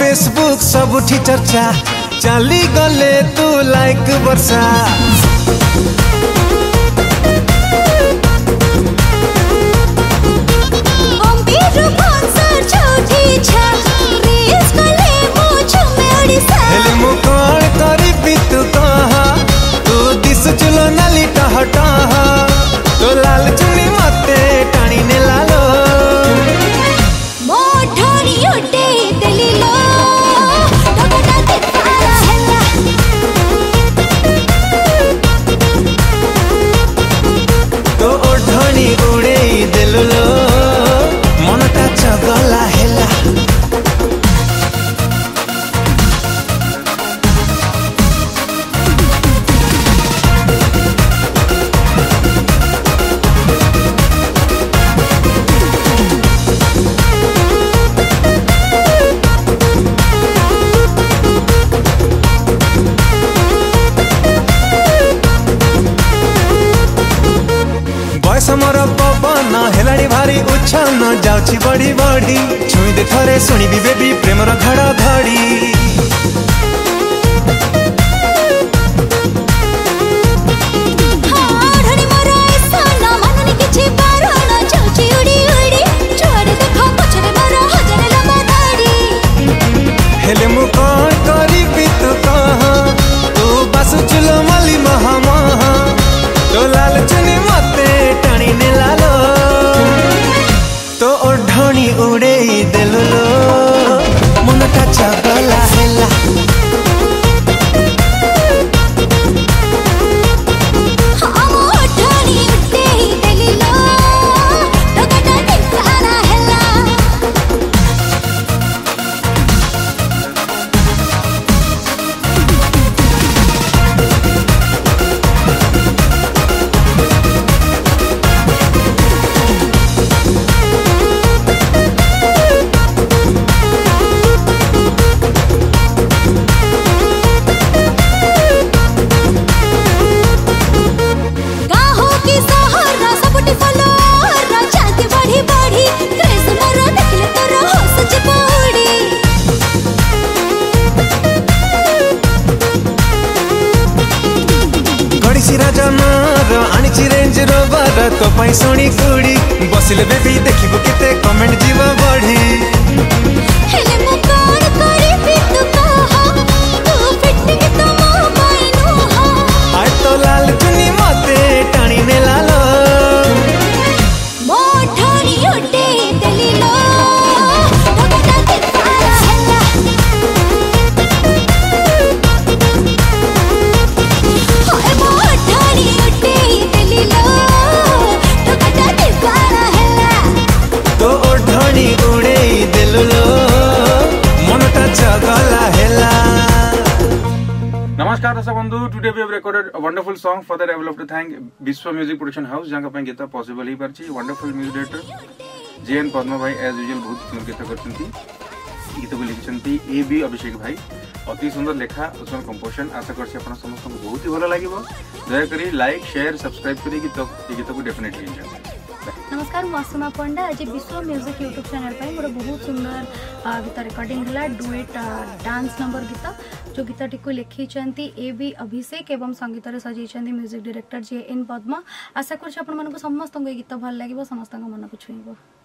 Facebook सबुठी चर्चा चली गले तू लाइक वर्षा तो लाल चुनी मते टाणी ने लालो मोठरी उठे दिलिलो टकटा के तारा हैला तो ओढ़नी उड़े दिललो मनटा चगला हैला समर पवन हेलाणी भारी उच्छन जाउछि बड़ी बड़ी छुई दे थरे सुनिबी बेबी प्रेमर धड़ धड़ी हेले मु कौन करिबी तू कह तू बासुचुल मली महामहा तो लाल चुनी मते टाणी ने लालो तो ओढ़नी उड़े दिललो मनटा चगला हैला रेंज रोवर तो पैसोनी कुड़ी बसिले बेबी देखिबो केते कमेंट जीव बढ़ी हेले मु कोन करिबी तू कह तू फिटिंग तो मो माइनो हो आय तो लाल चुनी मते टाणी ने लालो मोठरी उठे दिलिलो टकटा के तारा हैला होए मोठरी उठे दिलिलो टकटा के तारा हैला तो ओढ़नी उड़े दिललो मनटा चगला हैला। नमस्कार दर्शक बंधु, today we have recorded a wonderful song for that I would love to thank Vishwa music production house जहां पे गीत पॉसिबल ही परची wonderful music director JN Padma भाई एज यूजुअल बहुत सुंदर गीत करछंती गीत को लिखछंती ए बी अभिषेक भाई अति सुंदर लेखा उसमें कंपोजिशन आशा करछि अपन समस्त को बहुत ही भलो लागिवो दया करी लाइक शेयर सब्सक्राइब करी गीत को डेफिनेटली एंजॉय। नमस्कार मसुमा पंडा आज विश्व म्यूजिक यूट्यूब चैनल पर गोटे बहुत सुंदर गीत रिकॉर्डिंग है डुएट डांस नंबर गीत जो गीतटी को लिखी ए बी अभिषेक एवं संगीत सजाई म्यूजिक डायरेक्टर जेएन पद्मा आशा कर समस्त गीत भल लगे समस्त मन को छुईब।